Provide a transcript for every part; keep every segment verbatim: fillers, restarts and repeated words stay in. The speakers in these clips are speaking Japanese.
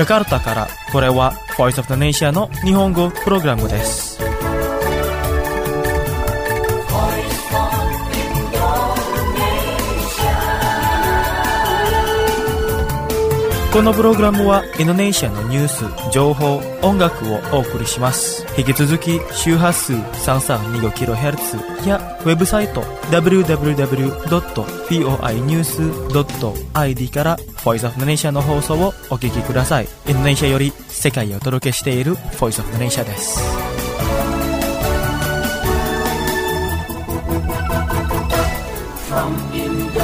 ジャカルタからこれは Voice of the Nation の日本語プログラムです。このプログラムはインドネシアのニュース、情報、音楽をお送りします。引き続き周波数 さんさんにごキロヘルツ やウェブサイト ダブリューダブリューダブリュードットフォーアイニュースドットアイディー から Voice of the Nation の放送をお聞きください。インドネシアより世界をお届けしている Voice of the Nation です。From Indonesia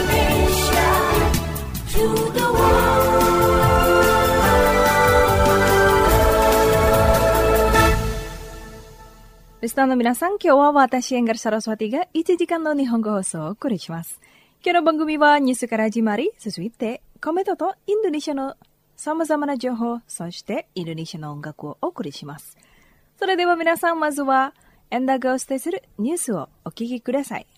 to the worldリスナーの皆さん、今日は私、エンガル・サラスワティがいちじかんの日本語放送をお送りします。今日の番組はニュースから始まり、続いてコメントとインドネシアの様々な情報、そしてインドネシアの音楽をお送りします。それでは皆さん、まずはエンダーがお伝えするニュースをお聞きください。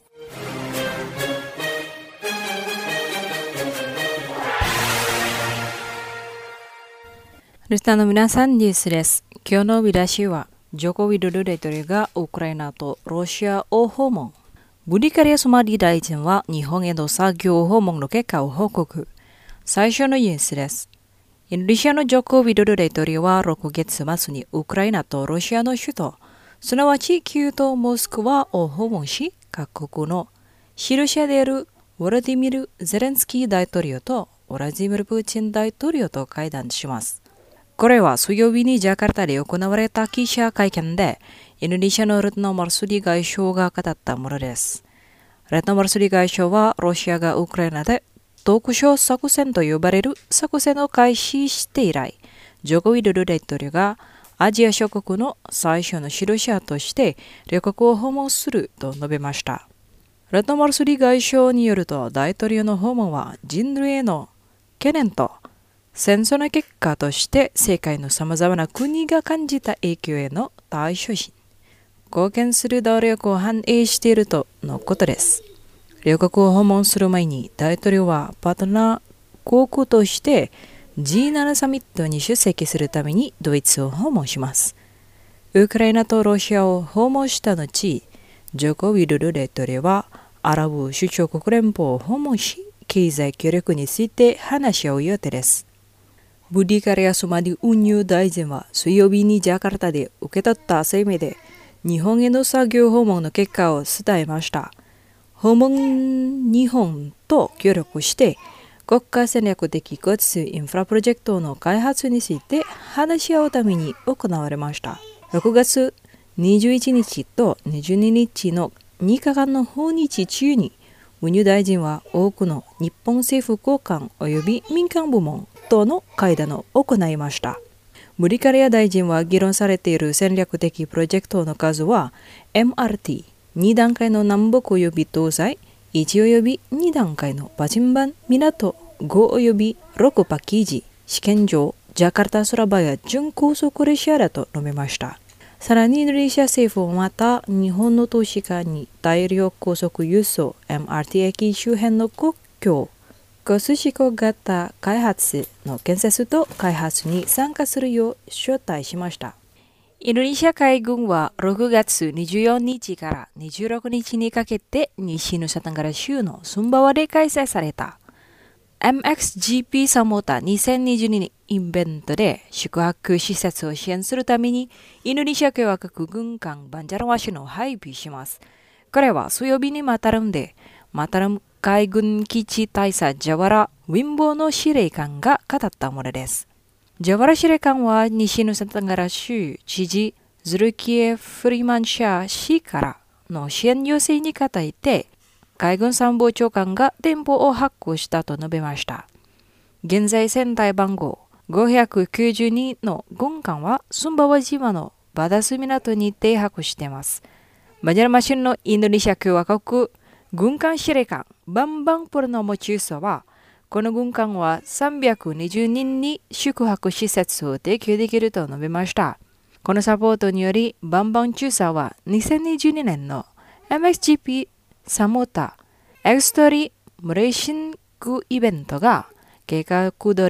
リスナーの皆さん、ニュースです。今日の見出しはジョコ・ウィドル大統領がウクライナとロシアを訪問。ブリカリア・ソマリ大臣は日本への作業訪問の結果を報告。最初のニュースです。インドネシアのジョコ・ウィドル大統領はろくがつ末にウクライナとロシアの首都、すなわちキーウとモスクワを訪問し、各国の指導者であるウォラディミル・ゼレンスキー大統領とウラジミル・プーチン大統領と会談します。これは水曜日にジャカルタで行われた記者会見で、インドネシアのレッドマルスリ外相が語ったものです。レッドマルスリ外相は、ロシアがウクライナで特殊作戦と呼ばれる作戦を開始して以来、ジョコ・ウィドル大統領がアジア諸国の最初の指導者として両国を訪問すると述べました。レッドマルスリ外相によると、大統領の訪問は人類への懸念と戦争の結果として世界のさまざまな国が感じた影響への対処心、貢献する努力を反映しているとのことです。両国を訪問する前に大統領はパートナー国として ジーセブン サミットに出席するためにドイツを訪問します。ウクライナとロシアを訪問した後、ジョコ・ウィドル大統領はアラブ首長国連邦を訪問し、経済協力について話し合う予定です。ブディカリア・ソマリ運輸大臣は水曜日にジャカルタで受け取った声明で日本への作業訪問の結果を伝えました。訪問日本と協力して国家戦略的交通インフラプロジェクトの開発について話し合うために行われました。ろくがつにじゅういちにちとにじゅうににちのにかかんの訪日中に運輸大臣は多くの日本政府高官及び民間部門との会談を行いました。ブリカリア大臣は議論されている戦略的プロジェクトの数は エムアールティー、に 段階の南北及び東西、いち及びに段階のパチンバン、港、ご及びろくパッケージ、試験場、ジャカルタ・ソラバヤ準高速列車だと述べました。さらにインドネシア政府はまた日本の投資家に大量高速輸送 エムアールティー 駅周辺の国境コス思考型開発の建設と開発に参加するよう招待しました。インドネシア海軍はろくがつにじゅうよっかからにじゅうろくにちにかけて西ヌサタンガラ州のスンバワで開催された エムエックスジーピー サモータにせんにじゅうにイベントで宿泊施設を支援するためにインドネシア共和国軍艦バンジャラワシュの配備します。これは水曜日にマタラムでマタラム海軍基地大佐ジャワラ・ウィンボーの司令官が語ったものです。ジャワラ司令官は西ヌサタンガラ州知事ズルキエ・フリマンシャー氏からの支援要請に応えて海軍参謀長官が電報を発行したと述べました。現在船体番号ごひゃくきゅうじゅうにの軍艦はスンバワ島のバダス港に停泊しています。バンジャラマシュのインドネシア共和国軍艦司令官バンバンプルの持ち主は、この軍艦はさんびゃくにじゅうにんに宿泊施設を提供できると述べました。このサポートにより、バンバン中佐はにせんにじゅうにねんの エムエックスジーピー サモータエクストリムレーシングイベントが計画通り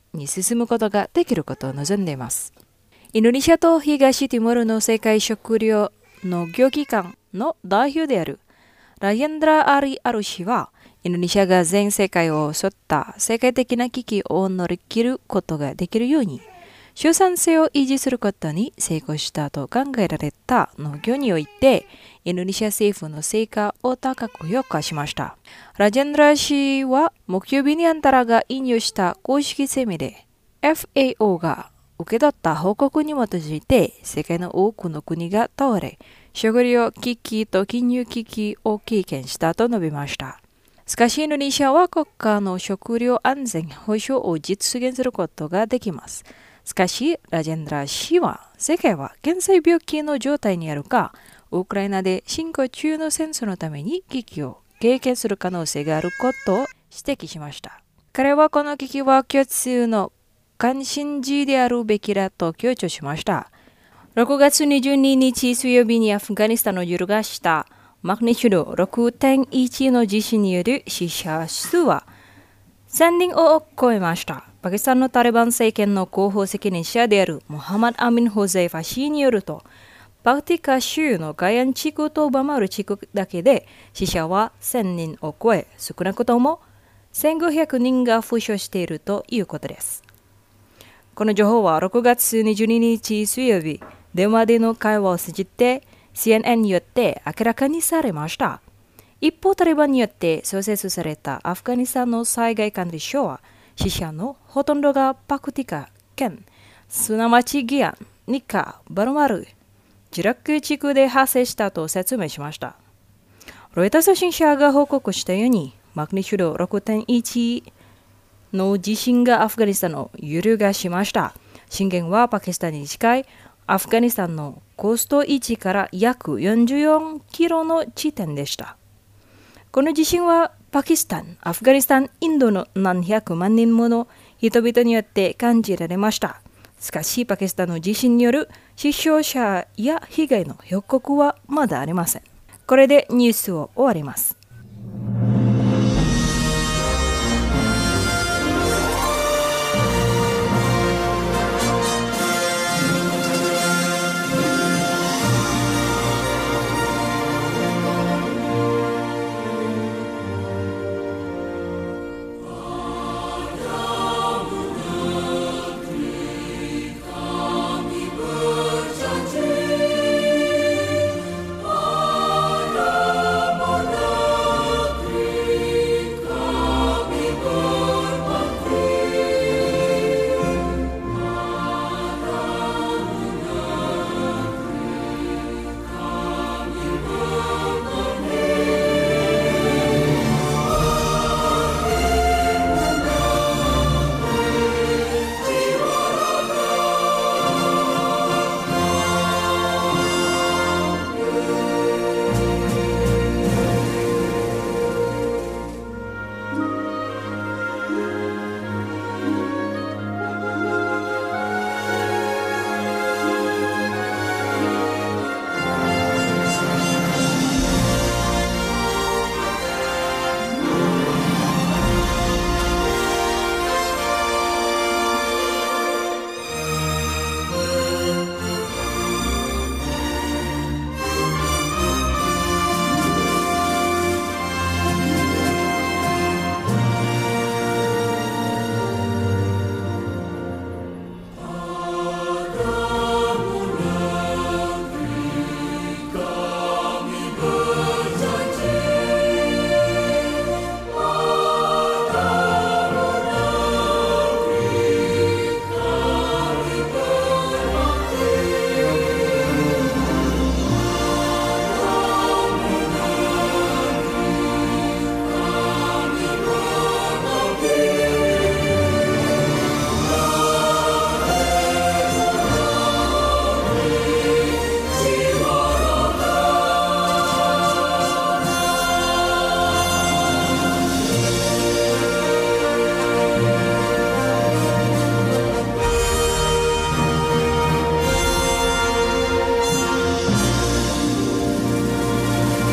に進むことができることを望んでいます。インドネシアと東ティモールの世界食糧農業機関の代表であるラジェンドラ・アリ・アル氏は、インドネシアが全世界を襲った世界的な危機を乗り切ることができるように、生産性を維持することに成功したと考えられた農業において、インドネシア政府の成果を高く評価しました。ラジェンドラ氏は、木曜日にあんたらが引用した公式声明で、エフエーオー が受け取った報告に基づいて、世界の多くの国が倒れ、食料危機と金融危機を経験したと述べました。しかし、インドネシアは国家の食料安全保障を実現することができます。しかし、ラジェンドラ氏は、世界は現在病気の状態にあるか、ウクライナで進行中の戦争のために危機を経験する可能性があることを指摘しました。彼はこの危機は共通の関心事であるべきだと強調しました。ろくがつにじゅうににち水曜日にアフガニスタンを揺るがしたマグニチュード ろくてんいち の地震による死者数はせんにんを超えました。パキスタンのタリバン政権の広報責任者であるモハマド・アミン・ホゼイファ氏によると、パクティカ州のガヤン地区とバマール地区だけで死者はせんにんを超え、少なくともせんごひゃくにんが負傷しているということです。この情報はろくがつにじゅうににち水曜日、電話での会話を通じて シーエヌエヌ によって明らかにされました。一方、タリバンによって創設されたアフガニスタンの災害管理省は、死者のほとんどがパクティカ県、すなわちギアン、ニカ、バルマル、ジラック地区で発生したと説明しました。ロイター通信社が報告したように、マグニチュード ろくてんいち の地震がアフガニスタンを揺るがしました。震源はパキスタンに近いアフガニスタンのコースト位置から約よんじゅうよんキロの地点でした。この地震はパキスタン、アフガニスタン、インドの何百万人もの人々によって感じられました。しかし、パキスタンの地震による死傷者や被害の報告はまだありません。これでニュースを終わります。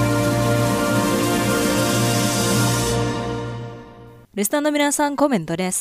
リスナーの皆さん、コメントです。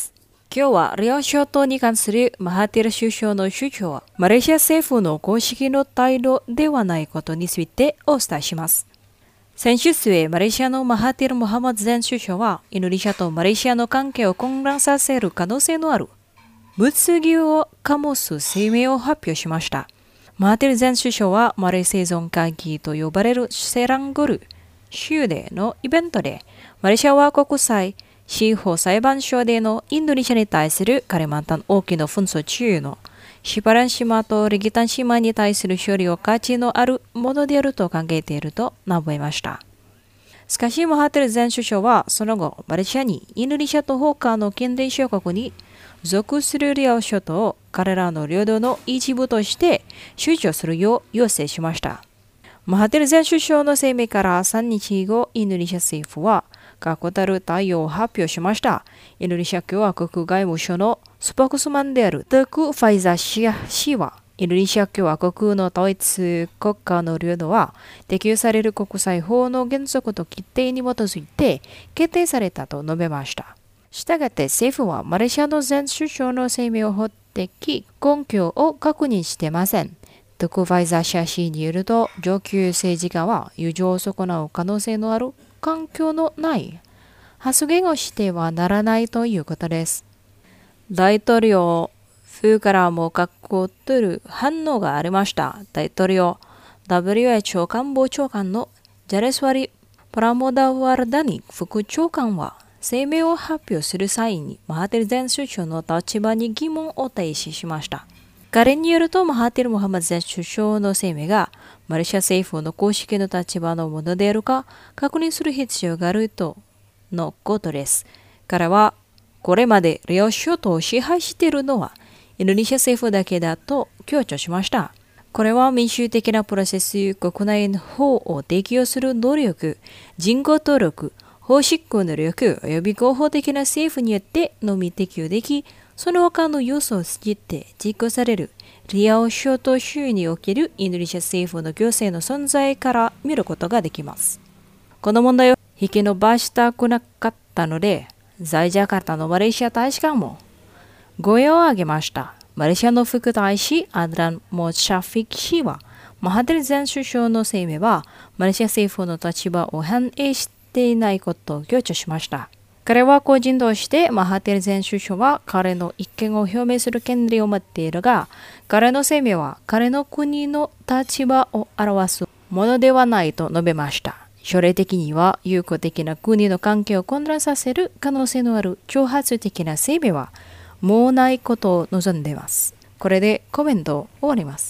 今日はリオ諸島に関するマハティル首相の主張はマレーシア政府の公式の態度ではないことについてお伝えします。先週末、マレーシアのマハティル・モハマド前首相はインドネシアとマレーシアの関係を混乱させる可能性のある物議を醸す声明を発表しました。マハティル前首相はマレー生存会議と呼ばれるセランゴル州でのイベントで、マレーシアは国際司法裁判所でのインドネシアに対するカリマンタン沖の紛争中のシパラン島とレギタン島に対する処理を価値のあるものであると考えていると述べました。しかし、マハティル前首相はその後、マレーシアにインドネシアと他の近隣諸国に属するリオ諸島を彼らの領土の一部として主張するよう要請しました。マハティル前首相の声明からさんにちご、インドネシア政府は確固たる対応を発表しました。インドネシア共和国外務省のスポークスマンであるテク・ファイザーシア氏は、インドネシア共和国の統一国家の領土は適用される国際法の原則と規定に基づいて決定されたと述べました。したがって政府はマレーシアの前首相の声明を法的根拠を確認していません。テク・ファイザーシア氏によると、上級政治家は友情を損なう可能性のある環境のない発言をしてはならないということです。大統領府からも確固たる反応がありました。大統領 ダブリューエイチオー 官房長官のジャレスワリ・プラモダワルダニ副長官は声明を発表する際にマハティル前首相の立場に疑問を提示しました。彼によると、マハティル・モハマド前首相の声明がマレーシア政府の公式の立場のものであるか確認する必要があるとのことです。彼はこれまでリオ諸島を支配しているのはインドネシア政府だけだと強調しました。これは民主的なプロセス、国内の法を適用する能力、人口登録、法執行能力及び合法的な政府によってのみ適用でき、その他の要素を過ぎて実行されるリオ諸島州におけるインドネシア政府の行政の存在から見ることができます。この問題を引き延ばしたくなかったので、在ジャカルタのマレーシア大使館も声を上げました。マレーシアの副大使アドラン・モチャフィキ氏は、マハティル前首相の声明はマレーシア政府の立場を反映していないことを強調しました。彼は個人としてマハティル前首相は彼の意見を表明する権利を持っているが、彼の声明は彼の国の立場を表すものではないと述べました。将来的には友好的な国の関係を混乱させる可能性のある挑発的な声明はもうないことを望んでいます。これでコメントを終わります。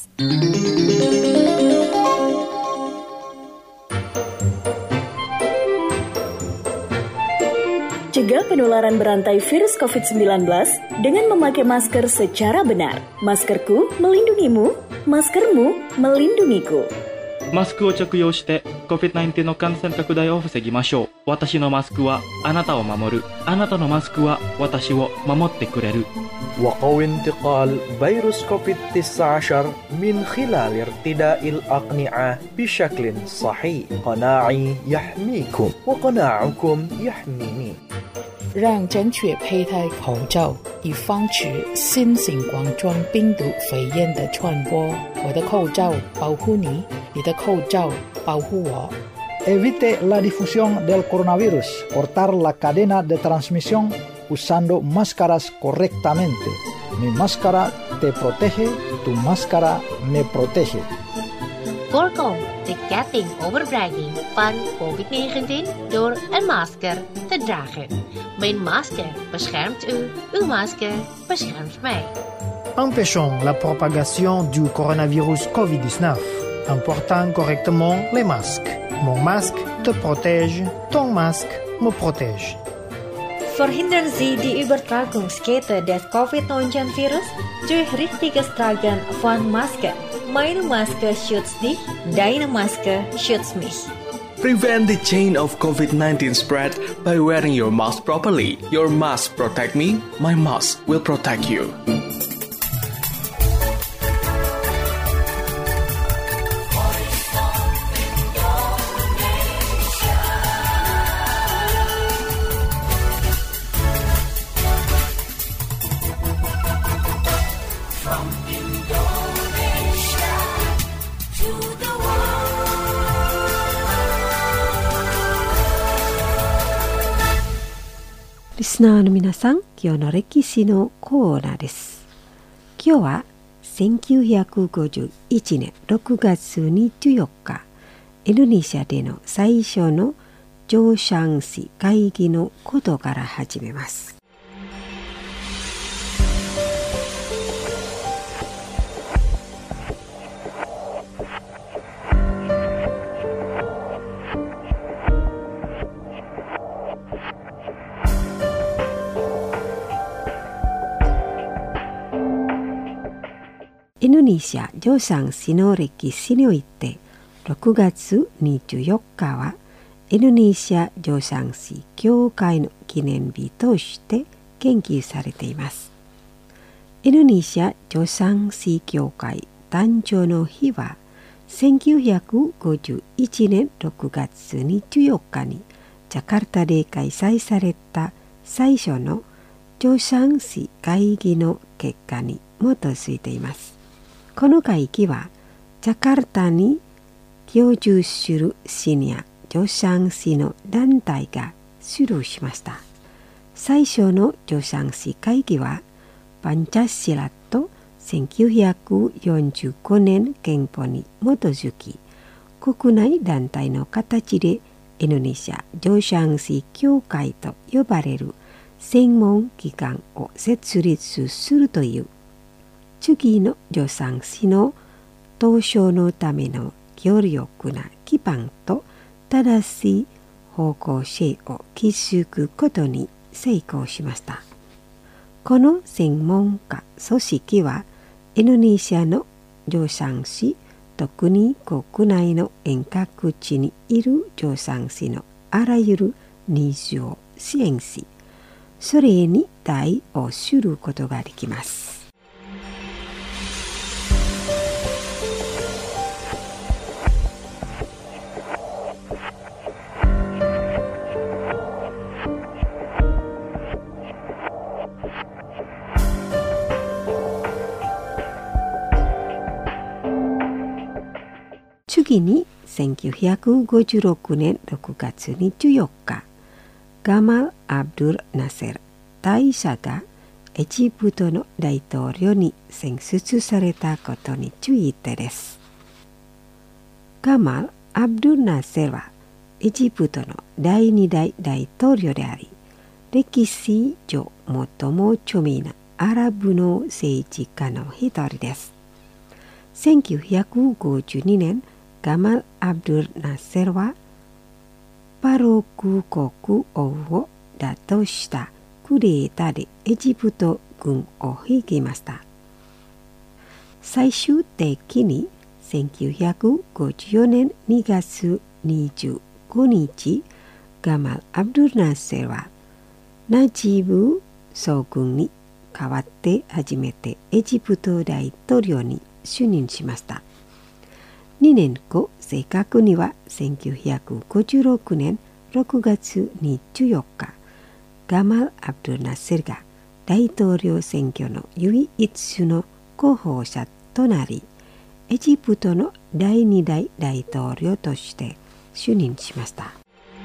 Cegah penularan berantai virus covid sembilan belas dengan memakai masker secara benar. Maskerku melindungimu, maskermu melindungiku. マスクを着用して コビッドナインティーン の感染拡大を防ぎましょう。私のマスクはあなたを守る。あなたのマスクは私を守ってくれる。 وقوي انتقال فيروس كوفيد تسعة عشر من خلال ارتداء الأقنعة بشكل صحيح. قناعي يحميكم وقناعكم يحميني. 让正确佩戴口罩，以防止新型冠状病毒肺炎的传播。我的口罩保护你，你的口罩保护我。 Evite la difusión del coronavirus. Cortar la cadena de transmisión usando máscaras correctamente. Mi máscara te protege, tu máscara me protege. Voorkom de ketting overbrenging van covid negentien door een masker te dragen. Mijn masker beschermt u, uw masker beschermt mij. Empêchons la propagation du coronavirus covid dix-neuf en portant correctement les masques. Mon masque te protège, ton masque me protège. Verhindern Sie die Übertragungskette des covid neunzehn virus durch richtiges Tragen von Masken. Meine Maske schützt dich, deine Maske schützt mich. Prevent the chain of covid nineteen spread by wearing your mask properly. Your mask protect me, my mask will protect you. リスナーの皆さん、今日の歴史のコーナーです。今日はせんきゅうひゃくごじゅういちねんろくがつにじゅうよっか、インドネシアでの最初の上山市会議のことから始めます。インドネシア上山市の歴史において、ろくがつにじゅうよっかはインドネシア上山市協会の記念日として研究されています。インドネシア上山市協会誕生の日はせんきゅうひゃくごじゅういちねんろくがつにじゅうよっかにジャカルタで開催された最初の上山市会議の結果に基づいています。この会議はジャカルタに居住する市や上山市の団体が主導しました。最初の上山市会議はパンチャシラとせんきゅうひゃくよんじゅうごねん憲法に基づき、国内団体の形でインドネシア上山市協会と呼ばれる専門機関を設立するという次の上山市の投票のための強力な基盤と正しい方向性を築くことに成功しました。この専門家組織はインドネシアの上山市、特に国内の遠隔地にいる上山市のあらゆるニーズを支援し、それに対応することができます。次にせんきゅうひゃくごじゅうろくねんろくがつにじゅうよっか、ガマル・アブドゥル・ナセル大佐がエジプトの大統領に選出されたことについてです。ガマル・アブドゥル・ナセルはエジプトの第二代大統領であり、歴史上最も著名なアラブの政治家の一人です。せんきゅうひゃくごじゅうにねん、ガマル・アブドゥル・ナセルはパロク国王を打倒したクーデターでエジプト軍を率いました。最終的にせんきゅうひゃくごじゅうよねんにがつにじゅうごにち、ガマル・アブドゥル・ナセルはナジブ将軍に代わって初めてエジプト大統領に就任しました。にねんご、正確にはせんきゅうひゃくごじゅうろくねんろくがつにじゅうよっか、ガマル・アブドゥル・ナセルが大統領選挙の唯一の候補者となり、エジプトの第二代大統領として就任しました。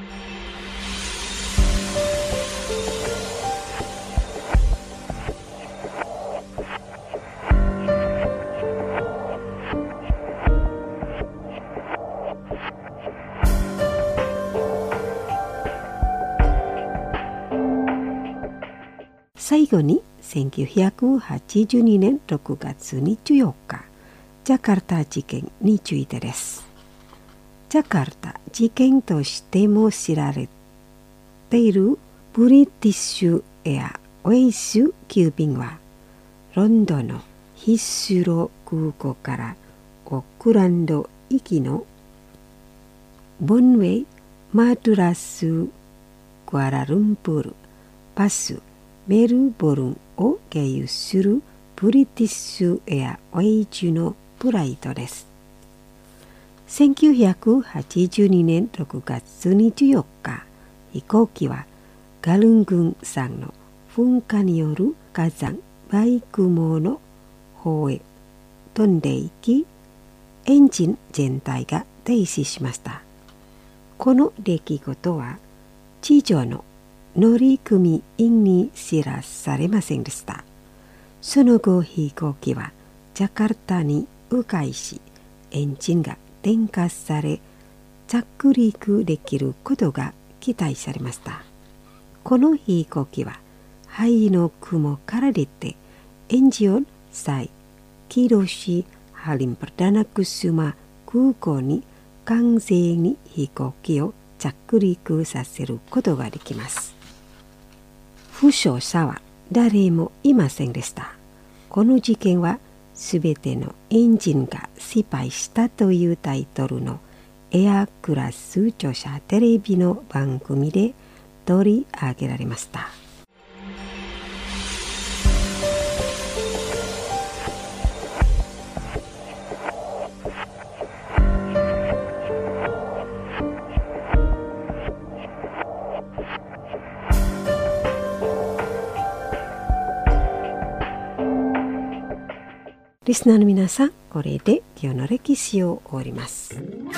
最後にせんきゅうひゃくはちじゅうにねんろくがつにじゅうよっか、ジャカルタ事件についてです。ジャカルタ事件としても知られているブリティッシュエアウェイス急便は、ロンドンのヒスロー空港からオークランド行きのボンウェイ、マドラス、クアラルンプール、パス、メルボルンを経由するブリティッシュエアウェイズのフライトです。せんきゅうひゃくはちじゅうにねんろくがつにじゅうよっか、飛行機はガルングン山の噴火による火山バイクモの方へ飛んでいき、エンジン全体が停止しました。この出来事は地上の乗組員に知らされませんでした。その後飛行機はジャカルタに迂回し、エンジンが点火され着陸できることが期待されました。この飛行機は灰の雲から出てエンジンを再起動し、ハリンパダナクスマ空港に完全に飛行機を着陸させることができます。負傷者は誰もいませんでした。この事件はすべてのエンジンが失敗したというタイトルのエアクラス著者テレビの番組で取り上げられました。リスナーの皆さん、これで今日の歴史を終わります。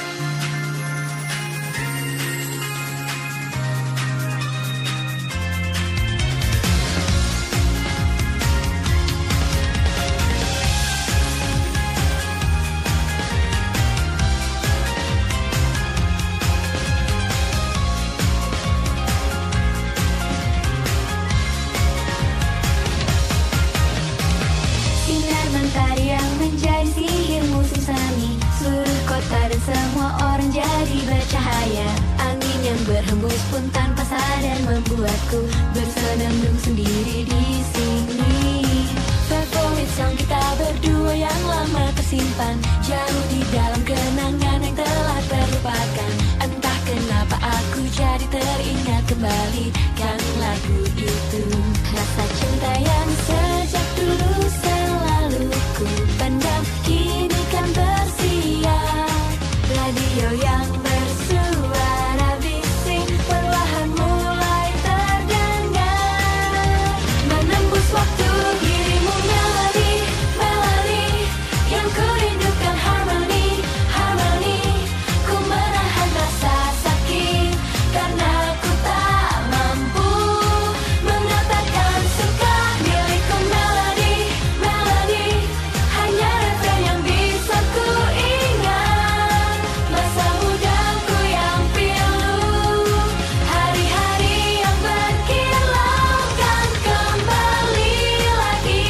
Semua orang jadi bercahaya. Angin yang berhembus pun tanpa sadar membuatku bersenandung sendiri di sini. Favorit song kita berdua yang lama tersimpan, jauh di dalam kenangan yang telah terlupakan. Entah kenapa aku jadi teringat kembali kan lagu itu. Rasa cinta yang sejak dulu selalu ku pendam, kini kan bersiar. Radio yang bersuara bising perlahan mulai terdengar, menembus waktu dirimu melodi, melodi yang ku rindukan, harmoni, harmoni. Ku menahan rasa sakit karena ku tak mampu mengatakan suka milikku. Melodi, melodi hanya refrain yang bisa ku ingat. Masa mudaku yang pilu, hari-hari yang berkilau kan kembali lagi.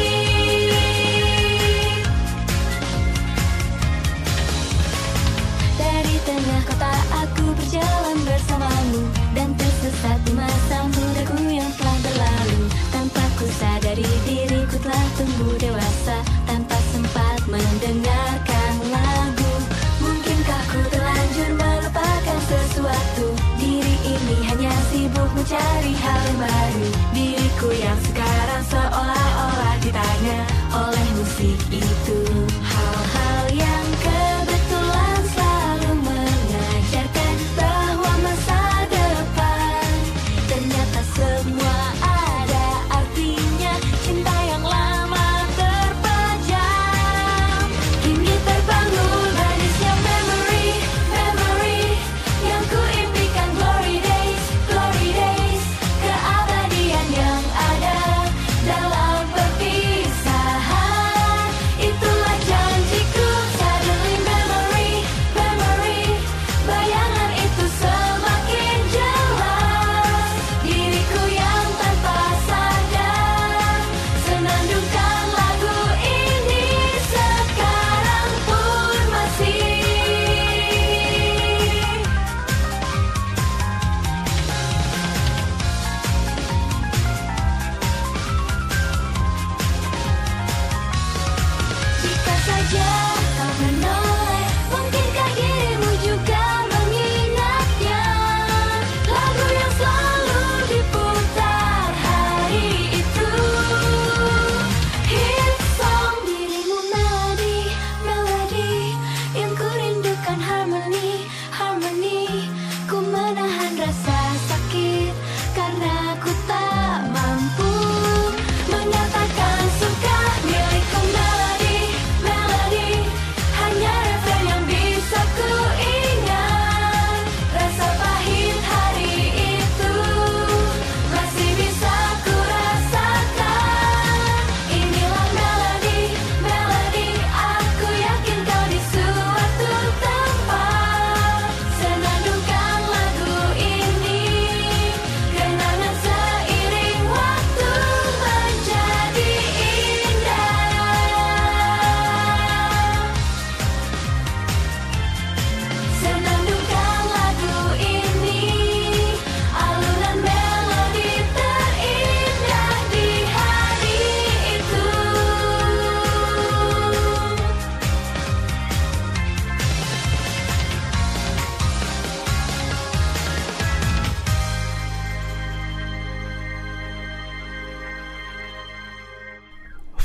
Dari tengah kota aku berjalan bersamamu, dan tersesat di masa mudaku yang telah berlalu. Tanpa ku sadari diriku telah tumbuh dewasa, tanpa sempat mendengarkan lagu. Mungkinkah ku terlanjur melupakan sesuatu? Diri ini hanya sibuk mencari hal yang baru. Diriku yang sekarang seolah-olah ditanya oleh musik itu. Hal-hal yang kebetulan selalu mengajarkan bahwa masa depan ternyata semua ada artinya. Cinta yang lama terpendam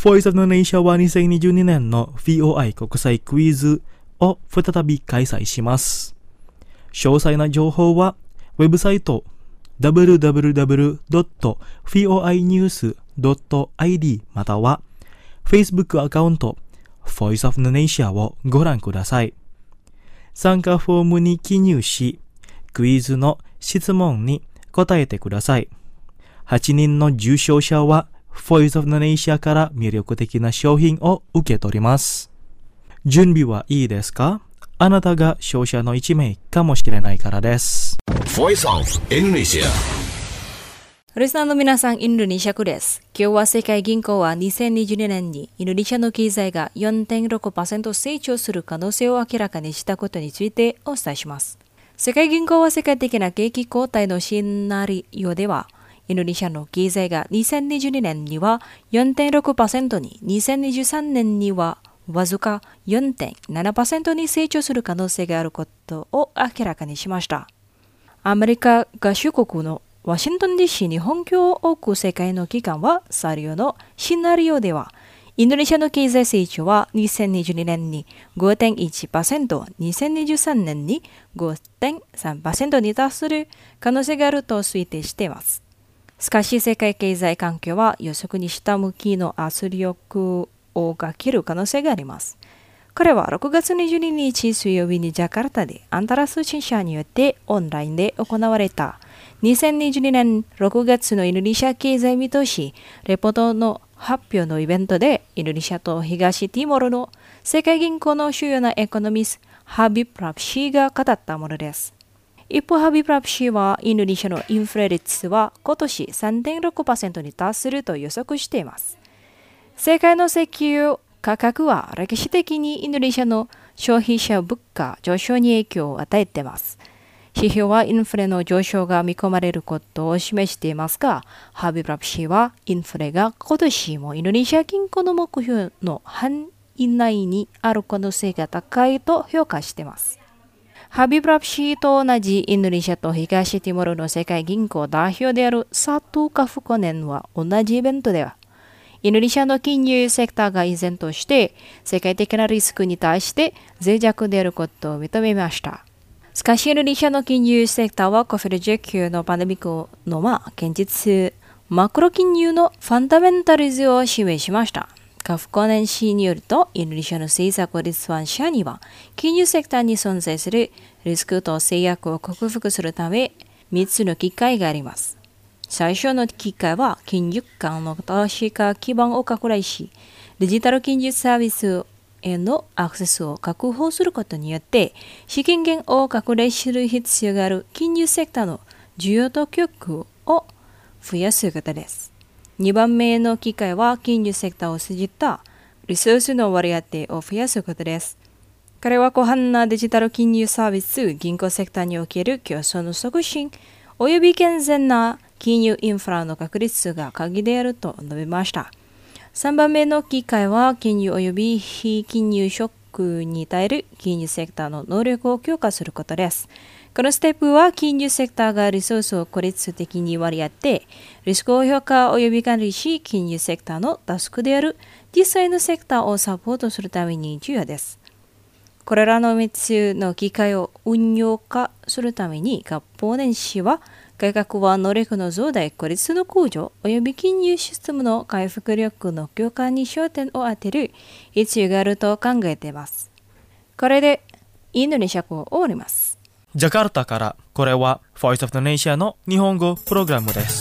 Voice of Indonesia はにせんにじゅうにねんの ブイオーアイ 国際クイズを再び開催します。詳細な情報はウェブサイト ダブリューダブリューダブリュードットブイオーアイニュースドットアイディー または Facebook アカウント Voice of Indonesia をご覧ください。参加フォームに記入し、クイズの質問に答えてください。はちにんの受賞者は Voice of Indonesia から魅力的な商品を受け取ります。準備はいいですか？あなたが勝者の一名かもしれないからです。 Voice of Indonesia。 リスナーの皆さん、インドネシア区です。今日は世界銀行はにせんにじゅうにねんにインドネシアの経済が よんてんろくパーセント 成長する可能性を明らかにしたことについてお伝えします。世界銀行は世界的な景気後退のシナリオでは、インドネシアの経済がにせんにじゅうにねんには よんてんろくパーセント に、にせんにじゅうさんねんにはわずか よんてんななパーセント に成長する可能性があることを明らかにしました。アメリカ合衆国のワシントン ディーシー に本拠を置く世界の機関はサリオのシナリオでは、インドネシアの経済成長はにせんにじゅうにねんに ごてんいちパーセント、にせんにじゅうさんねんに ごてんさんパーセント に達する可能性があると推定しています。しかし世界経済環境は予測に下向きの圧力をかける可能性があります。これはろくがつにじゅうににち水曜日にジャカルタでアンタラ通信社によってオンラインで行われたにせんにじゅうにねんろくがつのインドネシア経済見通しレポートの発表のイベントで、インドネシアと東ティモールの世界銀行の主要なエコノミストハビブ・ラプシーが語ったものです。一方、ハビブ・ラプシーはインドネシアのインフレ率は今年 さんてんろくパーセント に達すると予測しています。世界の石油価格は歴史的にインドネシアの消費者物価上昇に影響を与えています。指標はインフレの上昇が見込まれることを示していますが、ハビブ・ラプシーはインフレが今年もインドネシア銀行の目標の範囲内にある可能性が高いと評価しています。ハビブ・ラプシーと同じインドネシアと東ティモールの世界銀行代表である佐藤カフコネンは同じイベントでは、インドネシアの金融セクターが依然として世界的なリスクに対して脆弱であることを認めました。しかし、インドネシアの金融セクターは コビドじゅうきゅう のパンデミックのまあ現実マクロ金融のファンダメンタリズを示しました。カフコネン氏によると、インドネシアの政策立案者には金融セクターに存在するリスクと制約を克服するためみっつの機会があります。最初の機会は金融機関の投資家基盤を拡大し、デジタル金融サービスへのアクセスを確保することによって資金源を拡大する必要がある金融セクターの需要と供給を増やすことです。にばんめの機会は金融セクターを通じたリソースの割り当てを増やすことです。これは広範なデジタル金融サービス、銀行セクターにおける競争の促進、および健全な金融インフラの確立が鍵であると述べました。さんばんめの機会は金融および非金融ショックに耐える金融セクターの能力を強化することです。このステップは金融セクターがリソースを効率的に割り当て、リスクを評価および管理し、金融セクターのタスクである実際のセクターをサポートするために重要です。これらのみっつの機会を運用化するために、合法年始は改革は能力の増大、効率の向上および金融システムの回復力の強化に焦点を当てる必要があると考えています。これでインドネシア語を終わります。 ジャカルタから、これは Voice of Indonesia の日本語プログラムです。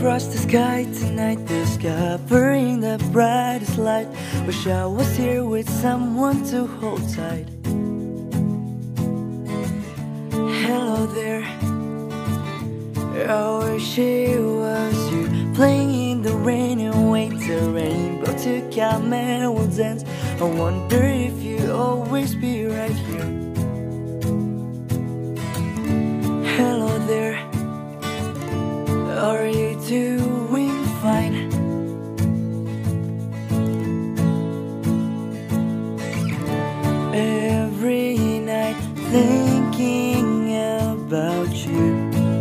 across the sky tonight, discovering the brightest light. Wish I was here with someone to hold tight. Hello there, I wish it was you, playing in the rain and wait the rainbow to come and we'll dance. I wonder if you'll always be right here. Hello there, are you doing fine? Every night thinking about you.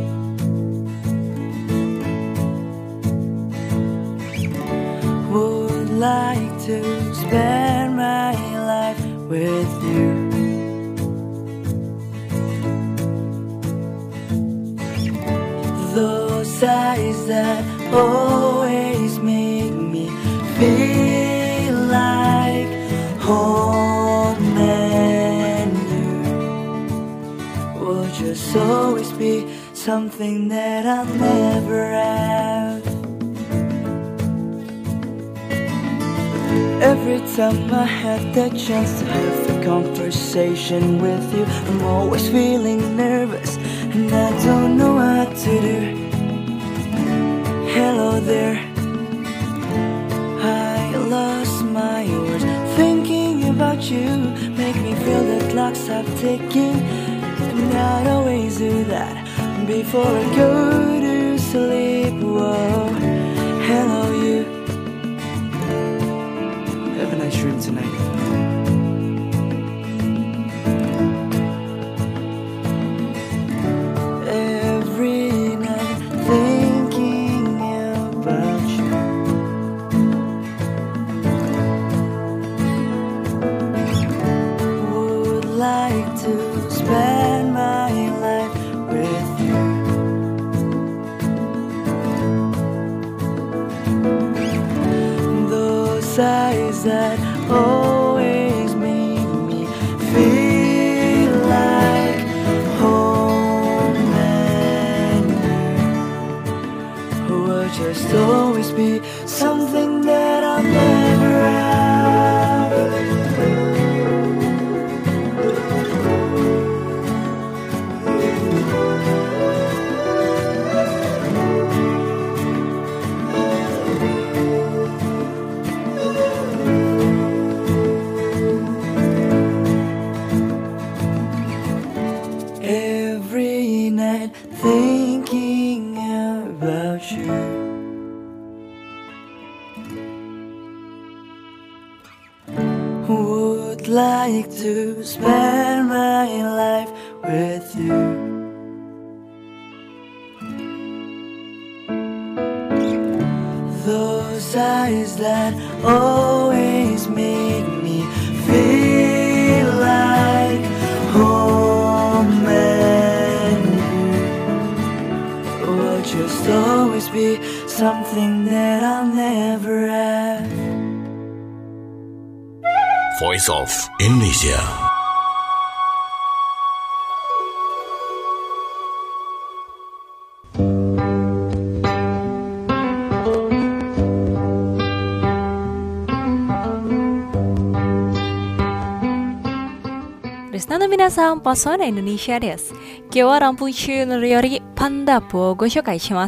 Would like to spend my life with you. Those eyes that always make me feel like home and you will just always be something that I'll never have. Every time I have the chance to have a conversation with you, I'm always feeling nervous and I don't know what to do. Hello there, I lost my words thinking about you. Make me feel the clock stop ticking, and I'd always do that before I go to sleep. Whoa, hello you, have a nice dream tonight. Every night thinking about you. Would like to spend my life with you. Those eyes that always make me feel like home and you will just always be something that I'll never have. Every night thinking about you. Would like to spend my life with you. Those eyes that always make me feel like home and you will just always be something that I'll never have. Voice of Indonesia. Listenerの皆さん、パソナインドネシアです。今日はランプン州の料理パンダップをご紹介します。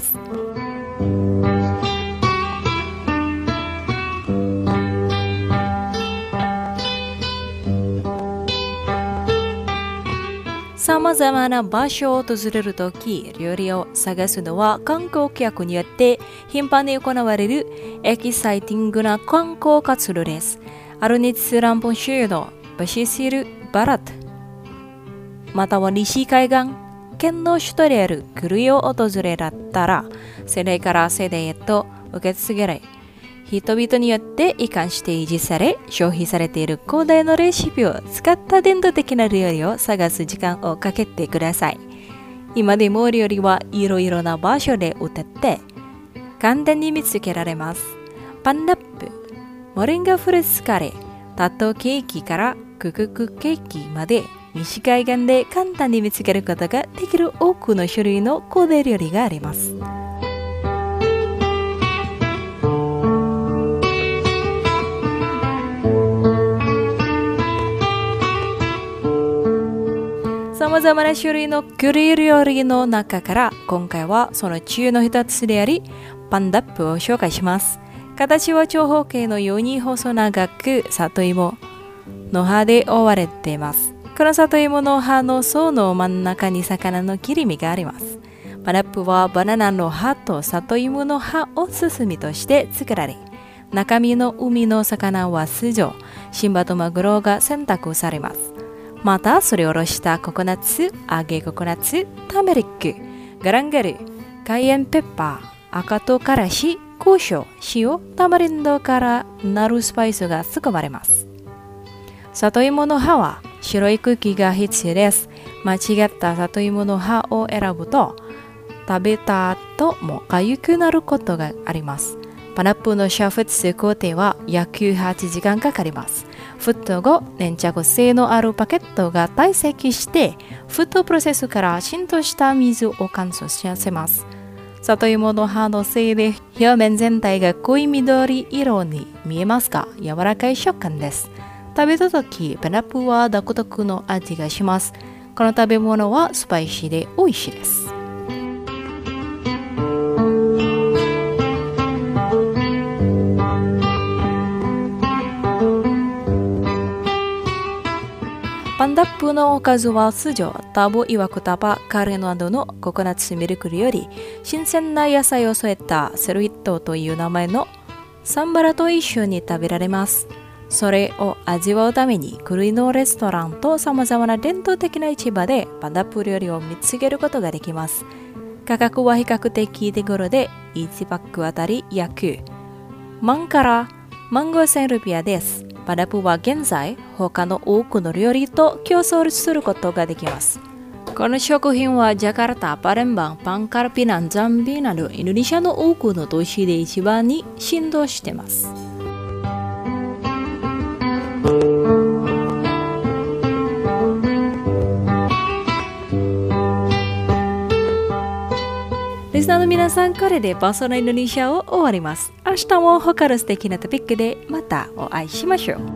さまざまな場所を訪れるとき、料理を探すのは観光客によって頻繁に行われるエキサイティングな観光活動です。アルニッツランプン州のバシシル・バラット、または西海岸、県の首都であるクルイを訪れられたら、世代から世代へと受け継がれ、人々によって移管して維持され、消費されている古代のレシピを使った伝統的な料理を探す時間をかけてください。今でも料理はいろいろな場所で売ってて、簡単に見つけられます。パンダップ、モリンガフルーツカレー、タットケーキからクククケーキまで、西海岸で簡単に見つけることができる多くの種類の古代料理があります。 さまざまな種類の栗料理の中から今回はその中の一つでありパンダップを紹介します。形は長方形のように細長く里芋の葉で覆われています。この里芋の葉の層の真ん中に魚の切り身があります。パンダップはバナナの葉と里芋の葉を包みとして作られ、中身の海の魚は通常シンバとマグロが選択されます。またすりおろしたココナッツ、揚げココナッツ、ターメリック、ガランガル、カイエンペッパー、赤唐辛子、胡椒、塩、タマリンドからなるスパイスが含まれます。里芋の葉は白い茎が必要です。間違った里芋の葉を選ぶと食べた後も痒くなることがあります。パンダップの煮沸工程は約はちじかんかかります。沸騰後、粘着性のあるパケットが堆積して沸騰プロセスから浸透した水を乾燥させます。里芋の葉のせいで表面全体が濃い緑色に見えますが柔らかい食感です。食べたときパンダップは独特の味がします。この食べ物はスパイシーで美味しいです。パンダップのおかずは通常タボ、イワクタパ、カレーなどのココナッツミルクより新鮮な野菜を添えたセルヒットという名前のサンバラと一緒に食べられます。それを味わうために栗のレストランとさまざまな伝統的な市場でパンダップ料理を見つけることができます。価格は比較的手頃でいちパックあたり約万から万ごせんルピアです。パンダップは現在他の多くの料理と競争することができます。この食品はジャカルタ、パレンバン、パンカルピナン、ザンビなどインドネシアの多くの都市で一番に振動しています。リスナーの皆さん、これでパーソナインドネシアを終わります。明日も他の素敵なトピックでまたお会いしましょう。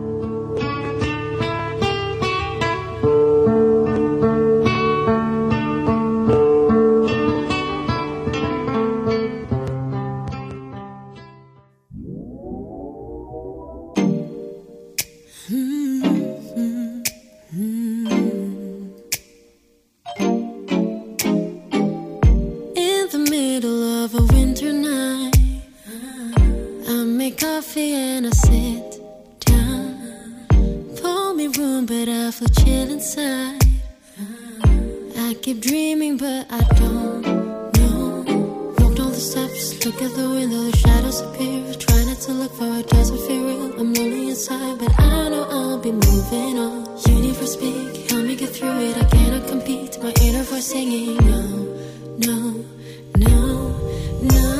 Coffee and I sit down. Pour me room, but I feel chill inside. I keep dreaming, but I don't know. Walked all the steps, look at the window, the shadows appear. Try not to look for it, doesn't feel real. I'm lonely inside, but I know I'll be moving on. Universe speak, help me get through it. I cannot compete. My inner voice singing, no, no, no, no.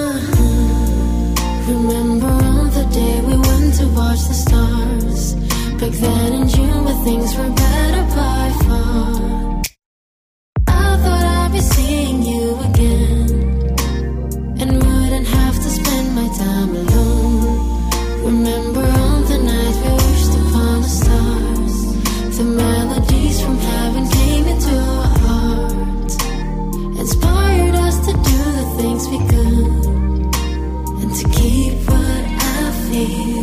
Remember on the day we went to watch the stars. Back then in June when things were better by far. I thought I'd be seeing you again and wouldn't have to spend my time alone. Remember on the night we wished upon the stars. The melodies from heaven came into our hearts, inspired us to do the things we could and to keep what I feel.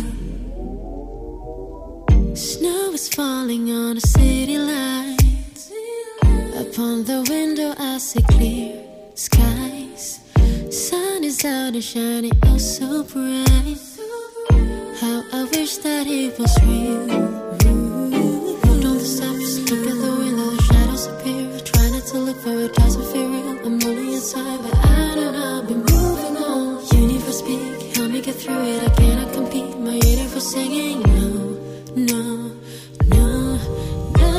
Snow is falling on the city lights. Upon the window I see clear skies. Sun is out and shining oh so bright. How I wish that it was real. Walked on the steps, look at the window, the shadows appear. Try not to look for it, doesn't feel real. I'm lonely inside, but I know I'll be moving on. Universe speak, help me get through it. I cannot compete. My universe singing no, no, no, no.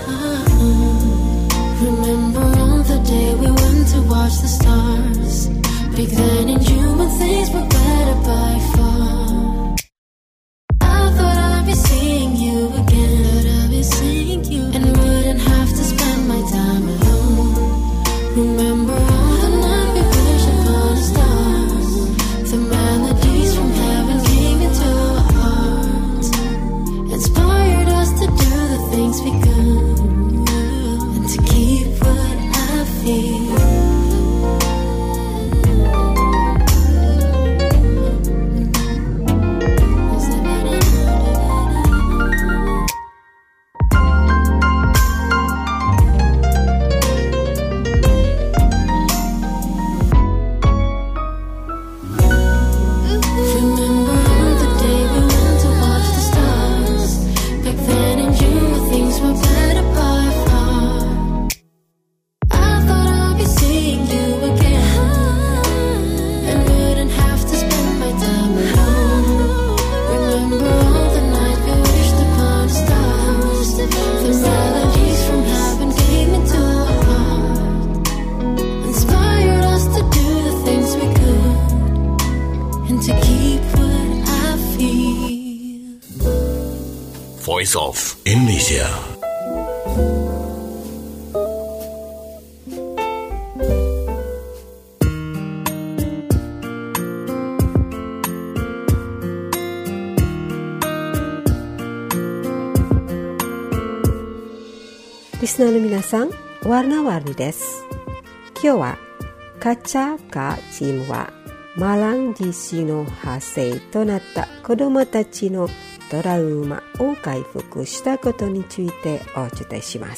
Remember on the day we went to watch the stars. Back then in June when things were better by far. I thought I'd be seeing you again, but I'd be seeing you and wouldn't have to spend my time alone. Remember all the night we wished upon the stars. The melodies from heaven came into our hearts, inspired us to do the things we could and to keep Voice of Indonesia. Listenerの皆さん、warna-warniです。今日はカチャカチームはマラン地震の発生となった子どもたちのトラウマを回復したことについてお伝えします。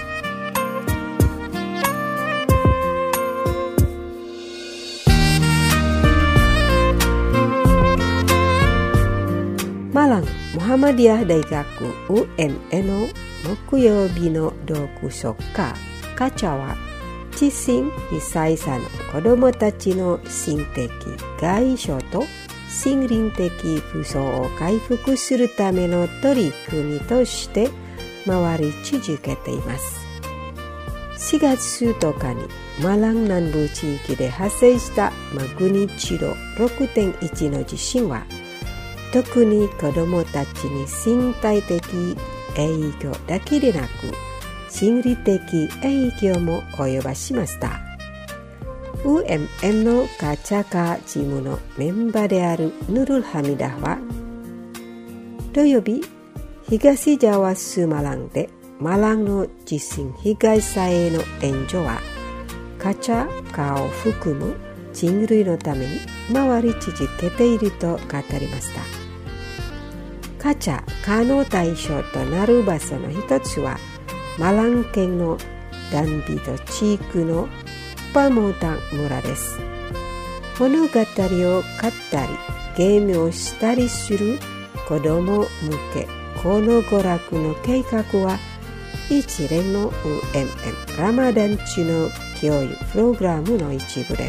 マランモハマディア大学 ユーエムエー の木曜日の読書家カチャは地震被災者の子どもたちの心的外傷と心靈的負傷を回復するための取り組みとして回り続けています。しがつとおかにマラン南部地域で発生したマグニチュード ろくてんいち の地震は特に子どもたちに身体的影響だけでなく心理的影響も及ぼしました。 ユーエムエー のカチャカチームのメンバーであるヌルルハミダは土曜日東ジャワスマランでマランの地震被害者への援助はカチャカを含む人類のために回り続けていると語りました。カチャカの対象となる場所の一つはマラン県のダンビド地区のパモタン村です。物語を買ったりゲームをしたりする子ども向けこの娯楽の計画は一連の ユーエムエム ラマダン中の教育プログラムの一部です。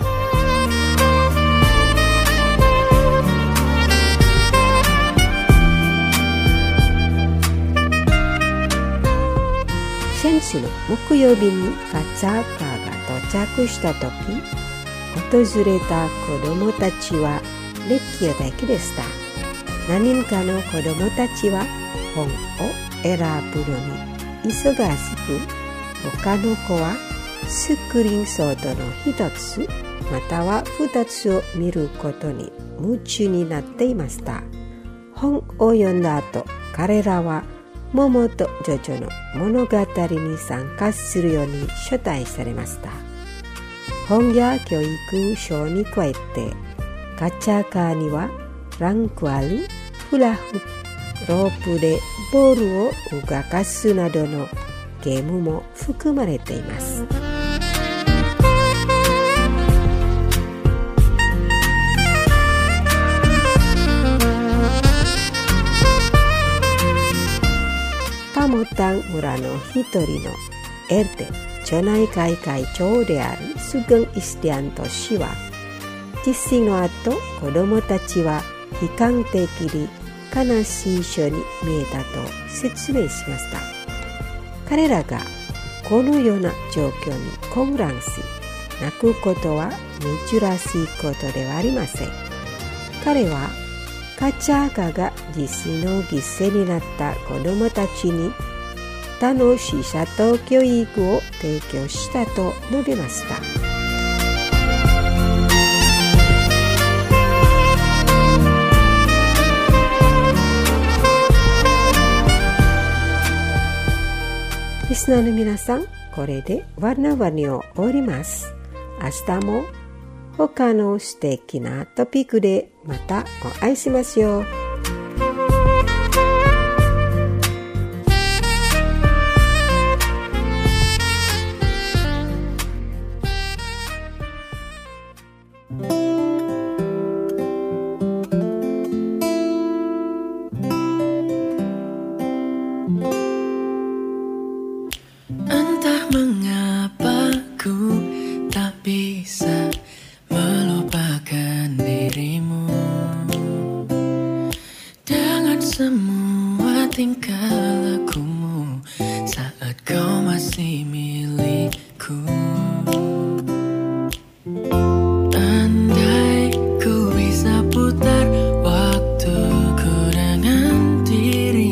先週の木曜日にカチャカが到着したとき、訪れた子どもたちは熱気だけでした。何人かの子どもたちは本を選ぶのに忙しく、他の子はスクリーンソードの一つまたは二つを見ることに夢中になっていました。本を読んだ後、彼らはモモとジョジョの物語に参加するように招待されました。本や教育書に加えてカチャカにはランクあるフラフロープでボールを動かすなどのゲームも含まれています。パモタン村の一人のエルテ町内会会長であるスグン・イスティアント氏は地震の後子どもたちは悲観的に悲しい書に見えたと説明しました。彼らがこのような状況に混乱し泣くことは珍しいことではありません。彼はカチャカが地震の犠牲になった子どもたちに楽しさと教育を提供したと述べました。リスナーの皆さん、これでワルナワニを終わります。明日も他の素敵なトピックでまたお会いしましょう。 Andai ku bisa putar waktuku dengan diri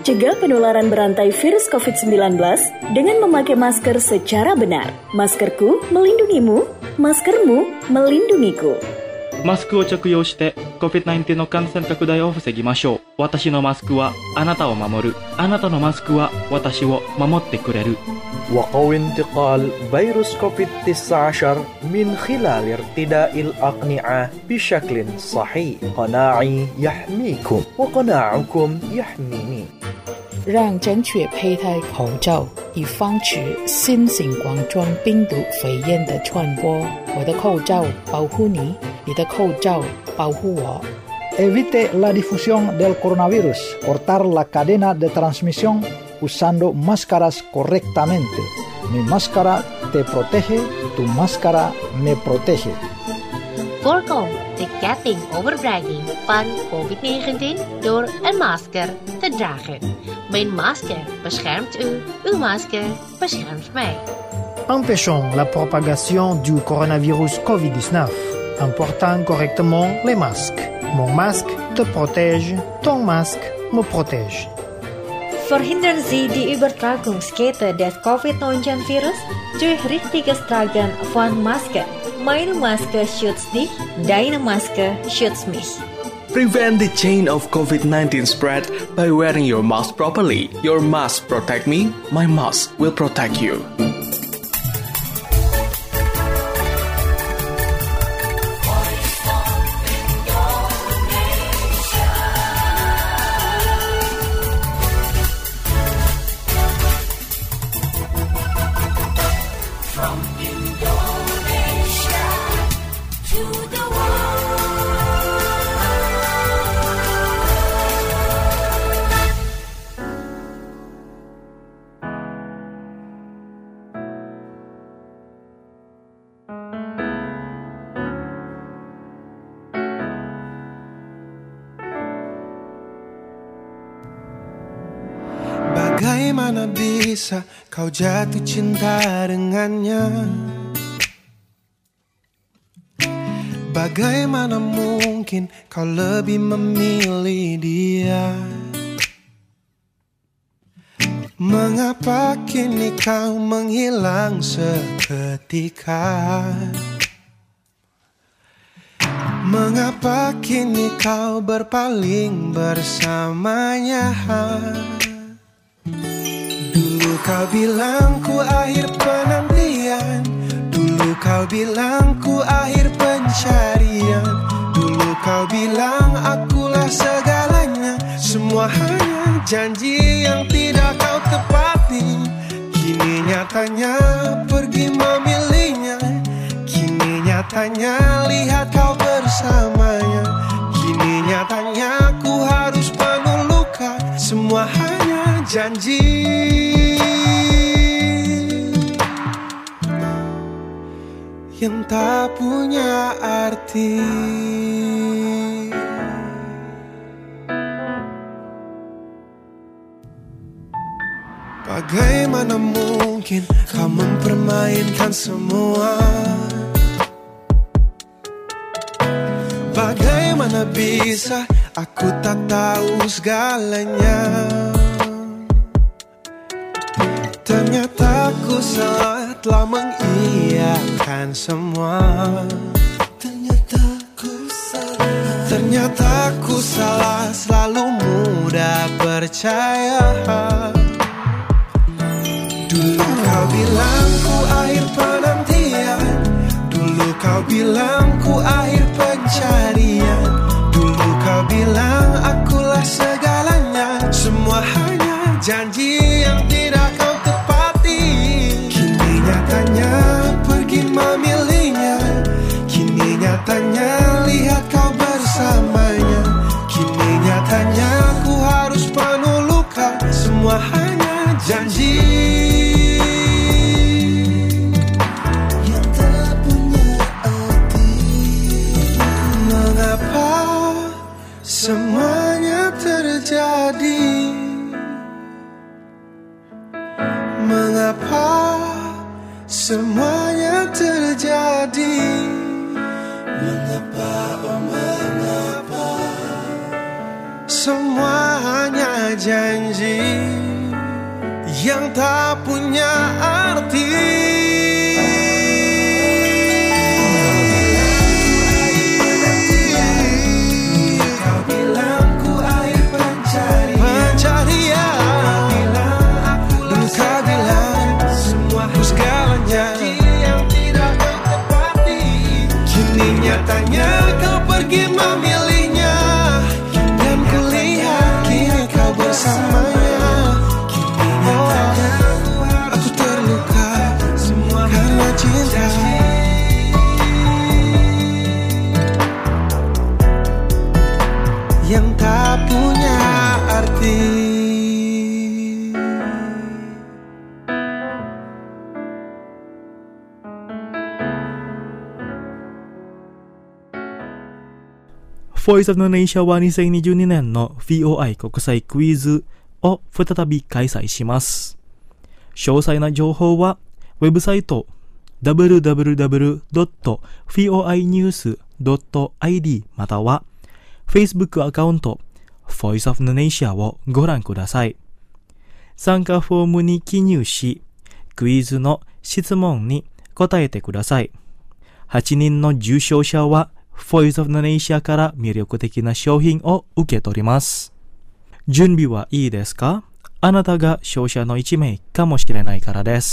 Cegah penularan berantai virus covid sembilan belas dengan memakai masker secara benar. Maskerku melindungimu, maskermu melindungiku. マスクを着用して コビッドナインティーン の感染拡大を防ぎましょう。私のマスクはあなたを守る。あなたのマスクは私を守ってくれる。 وقوي انتقال فيروس كوفيد تسعة عشر من خلال ارتداء الأقنعة بشكل صحيح. قناعي يحميكم وقناعكم يحميني. 让正确佩戴口罩，以防止新型冠状病毒肺炎的传播。我的口罩保护你，你的口罩保护我。 Evite la difusión del coronavirus. Cortar la cadena de transmisión usando máscaras correctamente. Mi máscara te protege, tu máscara me protege. Voorkom de ketting overbrenging van covid negentien door een masker te dragen. Mijn masker beschermt u, uw masker beschermt mij. Empêchons la propagation du coronavirus covid dix-neuf en portant correctement les masques. Mon masque te protège, ton masque me protège. Verhindern Sie die Übertragungskette des covid neunzehn Virus durch richtiges Tragen von Maske. Meine Maske schützt dich, deine Maske schützt mich. Prevent the chain of covid nineteen spread by wearing your mask properly. Your mask protect me, my mask will protect you. Bagaimana bisa kau jatuh cinta dengannya? Bagaimana mungkin kau lebih memilih dia? Mengapa kini kau menghilang seketika? Mengapa kini kau berpaling bersamanya? Dulu kau bilang ku akhir penantian, dulu kau bilang ku akhir pencarian, dulu kau bilang akulah segalanya. Semua hanya janji yang tidak kau tepati. Kini nyatanya pergi memilihnya, kini nyatanya lihat kau bersamanya. Kini nyatanya ku harus penuh luka. Semua hanya janji yang tak punya arti. Bagaimana mungkin kau mempermainkan semua? Bagaimana bisa aku tak tahu segalanya? Ternyata aku salah telah mengiyakan semua. Ternyata aku salah. Ternyata aku salah, selalu mudah percaya. Dulu kau bilang ku akhir penantian, dulu kau bilang ku akhir pencarian, dulu kau bilang akulah segalanya. Semua hanya janji yang tidak kau tepati. Kini nyatanya pergi memilihnya, kini nyatanya lihat kau bersamanya. Kini nyatanya ku harus penuh luka. Semua hanya janji yang tak punya arti. Mengapa semuanya terjadi? Mengapa semuanya terjadi? Mengapa yang tak punya arti. Kau bilang ku air pencarian, pencarian. Dan kau bilang semuaku segalanya yang tidak bertepati. Kini nyatanya kau pergi memilihnya, dan kulihat kini kau bersamanya. Kini nyatanya aku terluka karena cinta yang tak punya arti. Voice of Indonesia はにせんにじゅうにねんの ブイオーアイ 国際クイズを再び開催します。詳細な情報はウェブサイト ダブリューダブリューダブリュードットブイオーアイニュースドットアイディー または Facebook アカウント Voice of Indonesia をご覧ください。参加フォームに記入し、クイズの質問に答えてください。はちにんの受賞者はVoice of Indonesia から魅力的な商品を受け取ります。準備はいいですか？あなたが勝者の一名かもしれないからです。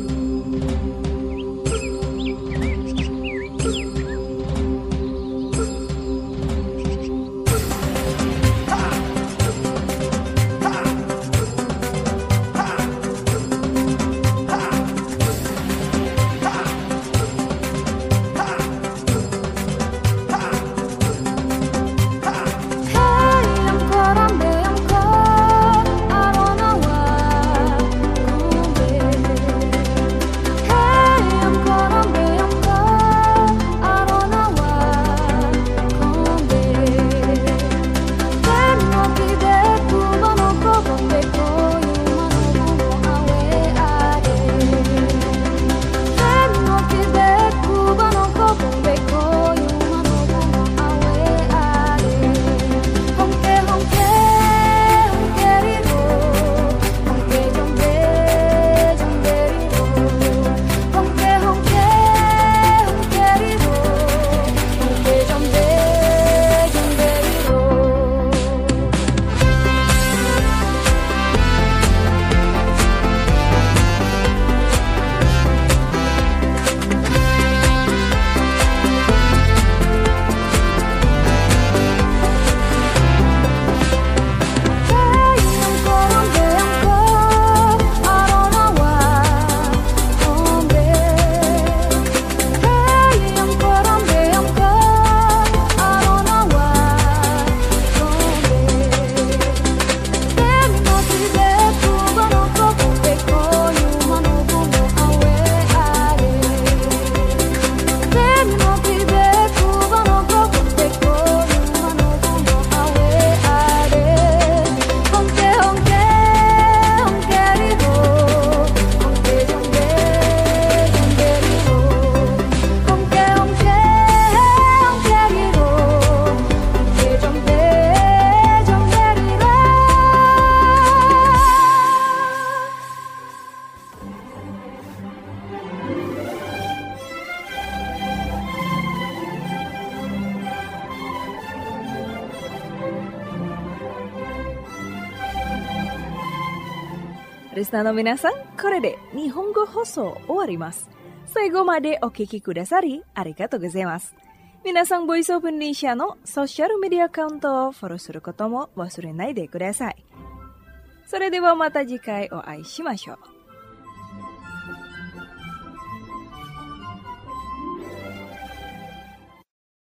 リスナーの皆さん、これで日本語放送終わります。最後までお聞きくださりありがとうございます。皆さん、ボイスオブインドネシアのソーシャルメディアアカウントをフォローすることも忘れないでください。それではまた次回お会いしましょう。